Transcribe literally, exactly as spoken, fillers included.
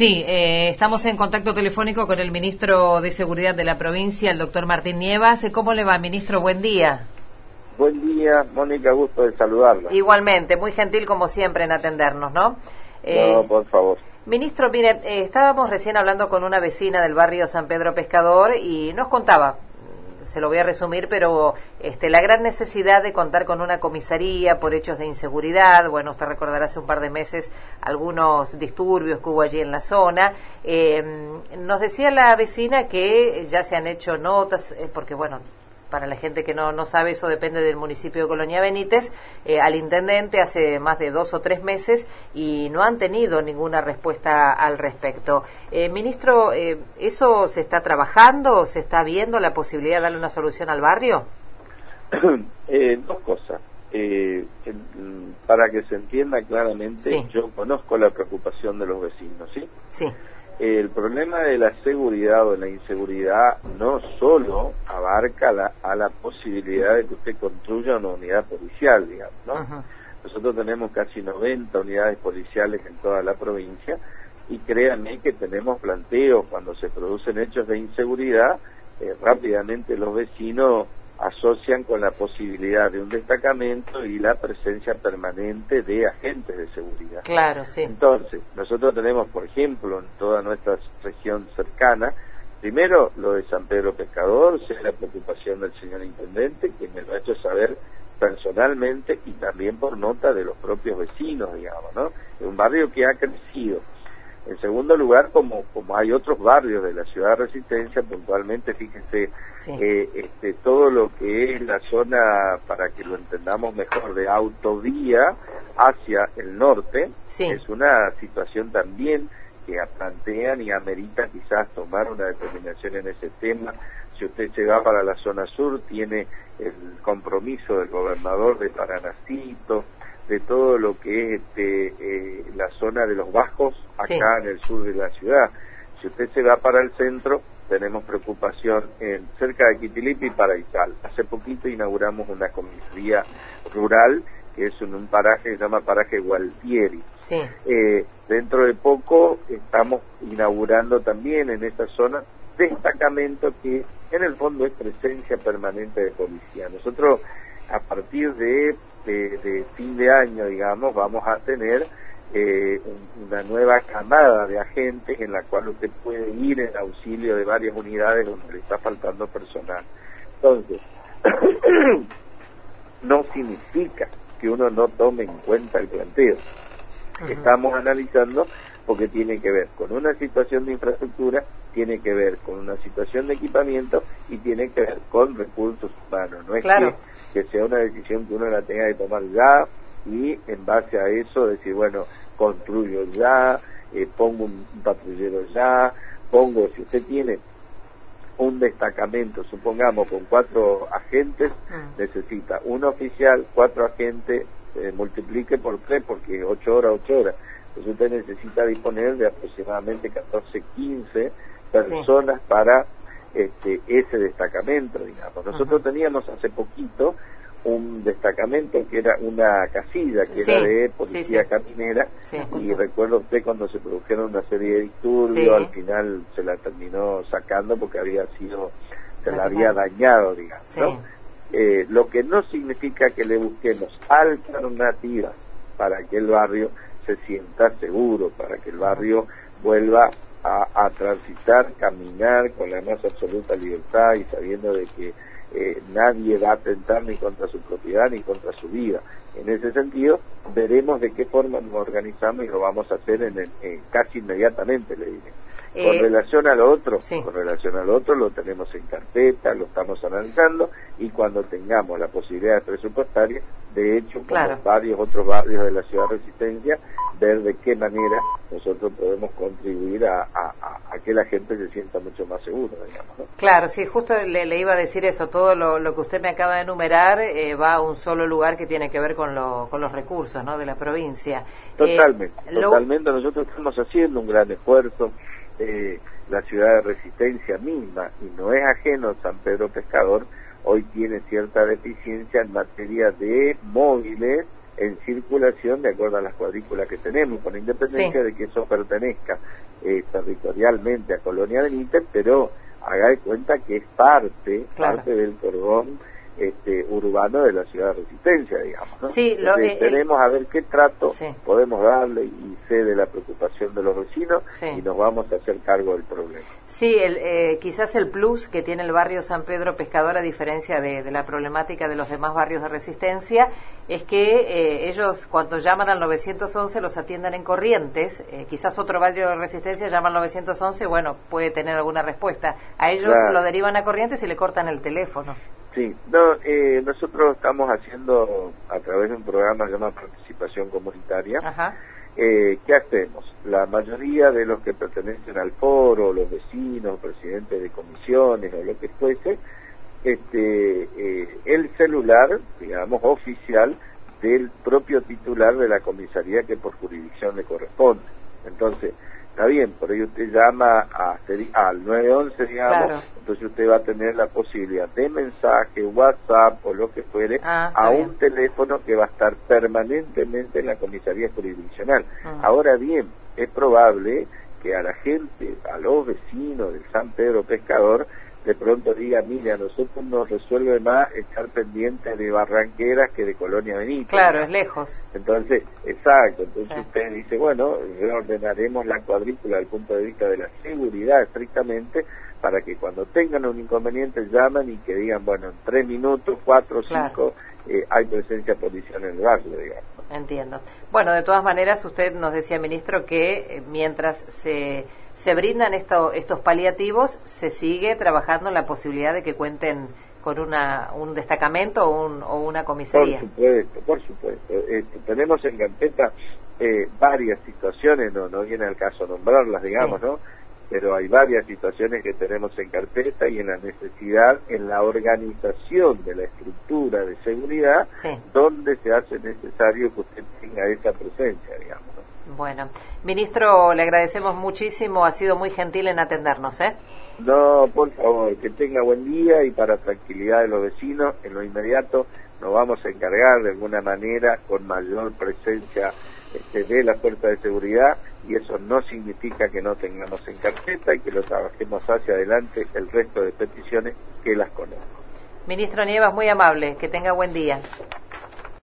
Sí, eh, estamos en contacto telefónico con el ministro de Seguridad de la provincia, el doctor Martín Nievas. ¿Cómo le va, ministro? Buen día. Buen día, Mónica, gusto de saludarla. Igualmente, muy gentil como siempre en atendernos, ¿no? Eh, no, por favor. Ministro, mire, eh, estábamos recién hablando con una vecina del barrio San Pedro Pescador y nos contaba, se lo voy a resumir, pero este, la gran necesidad de contar con una comisaría por hechos de inseguridad. Bueno, usted recordará hace un par de meses algunos disturbios que hubo allí en la zona. Eh, nos decía la vecina que ya se han hecho notas, eh, porque bueno, para la gente que no, no sabe, eso depende del municipio de Colonia Benítez, eh, al intendente hace más de dos o tres meses y no han tenido ninguna respuesta al respecto. Eh, ministro, eh, ¿eso se está trabajando? ¿Se está viendo la posibilidad de darle una solución al barrio? eh, dos cosas. Eh, para que se entienda claramente, sí. Yo conozco la preocupación de los vecinos, ¿sí? Sí. El problema de la seguridad o de la inseguridad no solo abarca la, a la posibilidad de que usted construya una unidad policial, digamos, ¿no? Uh-huh. Nosotros tenemos casi noventa unidades policiales en toda la provincia y créanme que tenemos planteos cuando se producen hechos de inseguridad, eh, rápidamente los vecinos asocian con la posibilidad de un destacamento y la presencia permanente de agentes de seguridad. Claro, sí. Entonces, nosotros tenemos, por ejemplo, en toda nuestra región cercana, primero lo de San Pedro Pescador, sé la preocupación del señor intendente, que me lo ha hecho saber personalmente y también por nota de los propios vecinos, digamos, ¿no? Es un barrio que ha crecido. En segundo lugar, como como hay otros barrios de la ciudad de Resistencia, puntualmente, fíjense, sí. eh, este, todo lo que es la zona, para que lo entendamos mejor, de autovía hacia el norte, sí. Es una situación también que plantean y amerita quizás tomar una determinación en ese tema. Si usted se va para la zona sur, tiene el compromiso del gobernador de Paranacito, de todo lo que es este, eh, la zona de los bajos, acá sí. En el sur de la ciudad. Si usted se va para el centro, tenemos preocupación en cerca de Quitilipi y Paraítal. Hace poquito inauguramos una comisaría rural, que es en un paraje que se llama Paraje Gualtieri. Sí. Eh, dentro de poco estamos inaugurando también en esta zona destacamento que en el fondo es presencia permanente de policía. Nosotros, a partir de De, de fin de año, digamos, vamos a tener eh, un, una nueva camada de agentes en la cual usted puede ir en auxilio de varias unidades donde le está faltando personal. Entonces, no significa que uno no tome en cuenta el planteo que estamos analizando, porque tiene que ver con una situación de infraestructura, tiene que ver con una situación de equipamiento y tiene que ver con recursos humanos. No es claro. que que sea una decisión que uno la tenga que tomar ya y en base a eso decir, bueno, construyo ya, eh, pongo un, un patrullero ya, pongo, si usted tiene un destacamento, supongamos, con cuatro agentes, mm. necesita un oficial, cuatro agentes, eh, multiplique por tres, porque ocho horas, ocho horas. Entonces usted necesita disponer de aproximadamente catorce, quince personas sí. para Este, ese destacamento, digamos. Nosotros uh-huh. teníamos hace poquito un destacamento que era una casilla, que sí, era de policía sí, sí. caminera, sí, y recuerdo usted cuando se produjeron una serie de disturbios, sí. al final se la terminó sacando porque había sido, se la había dañado, digamos, sí. ¿no? Eh, lo que no significa que le busquemos alternativas para que el barrio se sienta seguro, para que el barrio vuelva A, a transitar, caminar con la más absoluta libertad y sabiendo de que eh, nadie va a atentar ni contra su propiedad ni contra su vida. En ese sentido, veremos de qué forma nos organizamos y lo vamos a hacer en, el, en casi inmediatamente, le diré. Eh, con relación a lo otro, sí. con relación a lo otro lo tenemos en carpeta, lo estamos analizando y cuando tengamos la posibilidad presupuestaria, de hecho, como claro. varios otros barrios de la ciudad de Resistencia, ver de qué manera nosotros podemos contribuir a, a, a que la gente se sienta mucho más segura, digamos, ¿no? Claro, sí, justo le, le iba a decir eso, todo lo, lo que usted me acaba de enumerar eh, va a un solo lugar que tiene que ver con, lo, con los recursos, ¿no?, de la provincia. Totalmente, eh, totalmente, lo... nosotros estamos haciendo un gran esfuerzo, eh, la ciudad de Resistencia misma, y no es ajeno San Pedro Pescador, hoy tiene cierta deficiencia en materia de móviles en circulación de acuerdo a las cuadrículas que tenemos, con independencia sí. de que eso pertenezca eh, territorialmente a Colonia Benítez, pero haga de cuenta que es parte, claro. parte del cordón este, urbano de la ciudad de Resistencia, digamos, ¿no? Sí, lo, Entonces, eh, tenemos el... a ver qué trato sí. podemos darle y sé de la preocupación de los vecinos sí. y nos vamos a hacer cargo del problema. Sí, el, eh, quizás el plus que tiene el barrio San Pedro Pescador, a diferencia de, de la problemática de los demás barrios de Resistencia, es que eh, ellos cuando llaman al nueve once los atiendan en Corrientes. Eh, quizás otro barrio de Resistencia llama al nueve once, bueno, puede tener alguna respuesta. A ellos claro. lo derivan a Corrientes y le cortan el teléfono. Sí, no, eh, nosotros estamos haciendo a través de un programa llamado Participación Comunitaria. Ajá. Eh, ¿Qué hacemos? La mayoría de los que pertenecen al foro, los vecinos, presidentes de comisiones o lo que fuese, este, eh, el celular, digamos, oficial del propio titular de la comisaría que por jurisdicción le corresponde. Entonces, está bien, por ello usted llama a, al nueve once, digamos, claro. entonces usted va a tener la posibilidad de mensaje, WhatsApp o lo que fuere, ah, a bien. un teléfono que va a estar permanentemente en la comisaría jurisdiccional. Uh-huh. Ahora bien, es probable que a la gente, a los vecinos del San Pedro Pescador, de pronto diga, mire, a nosotros nos resuelve más estar pendiente de Barranqueras que de Colonia Benítez. Claro, ¿no? Es lejos. Entonces, exacto, entonces sí. usted dice, bueno, reordenaremos la cuadrícula desde el punto de vista de la seguridad estrictamente, para que cuando tengan un inconveniente llamen y que digan, bueno, en tres minutos, cuatro o claro. cinco, eh, hay presencia policial en el barrio, digamos. Entiendo. Bueno, de todas maneras, usted nos decía, ministro, que eh, mientras se... se brindan esto, estos paliativos, se sigue trabajando en la posibilidad de que cuenten con una un destacamento o, un, o una comisaría. Por supuesto, por supuesto. Eh, tenemos en carpeta eh, varias situaciones, no no viene al caso nombrarlas, digamos, sí. ¿no? Pero hay varias situaciones que tenemos en carpeta y en la necesidad, en la organización de la estructura de seguridad, sí. donde se hace necesario que usted tenga esa presencia, digamos. Bueno, ministro, le agradecemos muchísimo, ha sido muy gentil en atendernos, ¿eh? No, por favor, que tenga buen día y para tranquilidad de los vecinos, en lo inmediato nos vamos a encargar de alguna manera con mayor presencia este, de la fuerza de seguridad y eso no significa que no tengamos en carpeta y que lo trabajemos hacia adelante el resto de peticiones que las conozco. Ministro Nievas, muy amable, que tenga buen día.